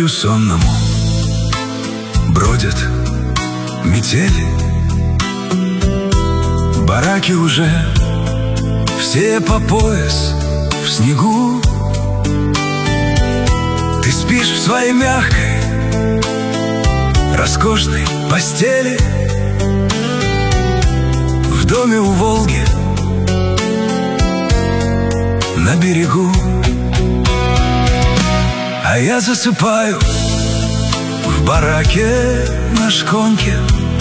лагерю сонному бродят метели. Бараки уже все по пояс в снегу. Ты спишь в своей мягкой, роскошной постели в доме у Волги на берегу. А я засыпаю в бараке на шконке,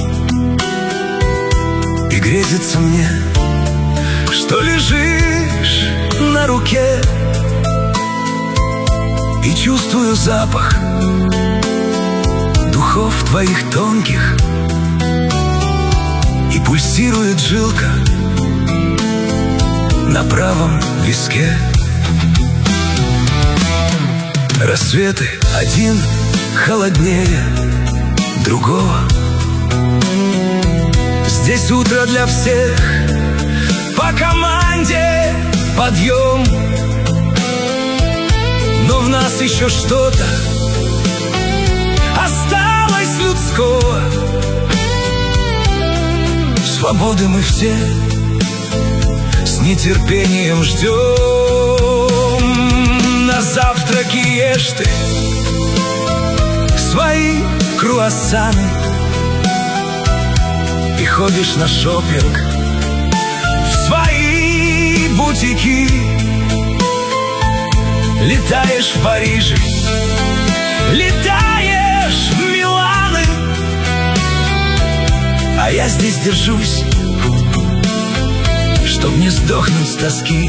и грезится мне, что лежишь на руке, и чувствую запах духов твоих тонких, и пульсирует жилка на правом виске. Рассветы один холоднее другого. Здесь утро для всех, по команде подъем. Но в нас еще что-то осталось людского. Свободы мы все с нетерпением ждем. На завтраке ешь ты свои круассаны и ходишь на шопинг в свои бутики. Летаешь в Париже, летаешь в Миланы, а я здесь держусь, чтоб не сдохнуть с тоски.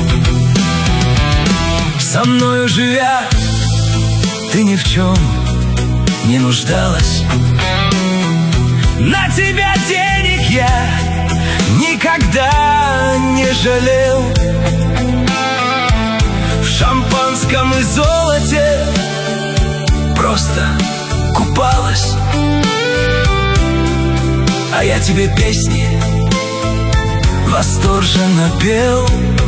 Со мною живя, ты ни в чем не нуждалась. На тебя денег я никогда не жалел. В шампанском и золоте просто купалась, а я тебе песни восторженно пел.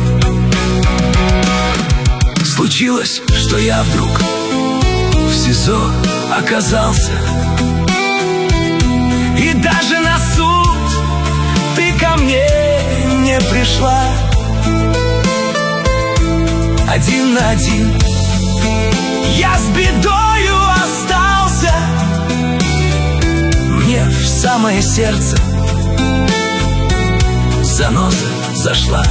Случилось, что я вдруг в СИЗО оказался, и даже на суд ты ко мне не пришла. Один на один я с бедою остался. Мне в самое сердце заноза зашла.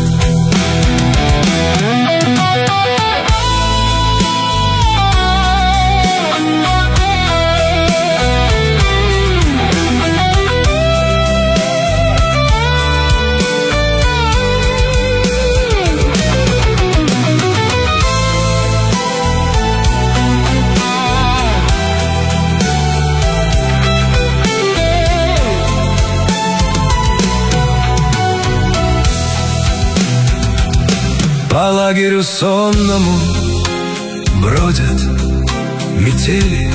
По лагерю сонному бродят метели.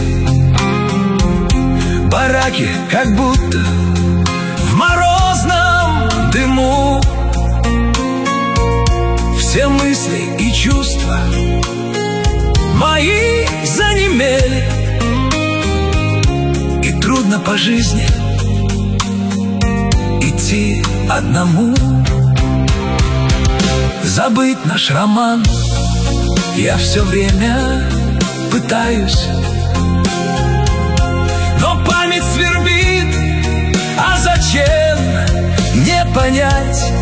Бараки как будто в морозном дыму. Все мысли и чувства мои занемели, и трудно по жизни идти одному. Забыть наш роман я все время пытаюсь, но память свербит, а зачем не понять?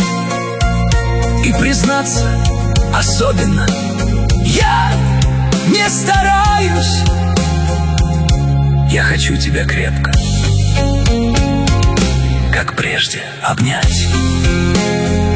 И признаться особенно я не стараюсь. Я хочу тебя крепко, как прежде, обнять.